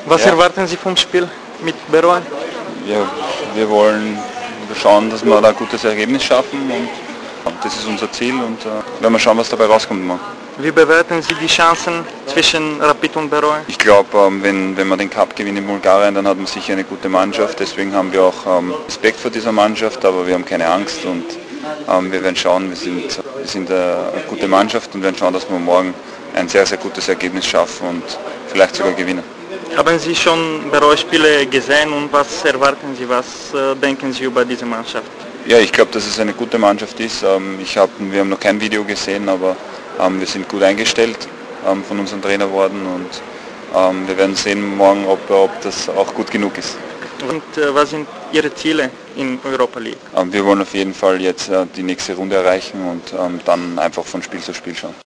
Was Ja. erwarten Sie vom Spiel mit Beroe? Ja, wir wollen schauen, dass wir da ein gutes Ergebnis schaffen und das ist unser Ziel und werden wir schauen, was dabei rauskommt morgen. Wie bewerten Sie die Chancen zwischen Rapid und Beroe? Ich glaube, wenn man den Cup gewinnt in Bulgarien, dann hat man sicher eine gute Mannschaft. Deswegen haben wir auch Respekt vor dieser Mannschaft, aber wir haben keine Angst und wir werden schauen, wir sind eine gute Mannschaft und werden schauen, dass wir morgen ein sehr, sehr gutes Ergebnis schaffen und vielleicht sogar gewinnen. Haben Sie schon Beroe-Spiele gesehen und was erwarten Sie, was denken Sie über diese Mannschaft? Ja, ich glaube, dass es eine gute Mannschaft ist. Wir haben noch kein Video gesehen, aber wir sind gut eingestellt von unserem Trainer worden und wir werden sehen morgen, ob das auch gut genug ist. Und was sind Ihre Ziele in Europa League? Wir wollen auf jeden Fall jetzt die nächste Runde erreichen und dann einfach von Spiel zu Spiel schauen.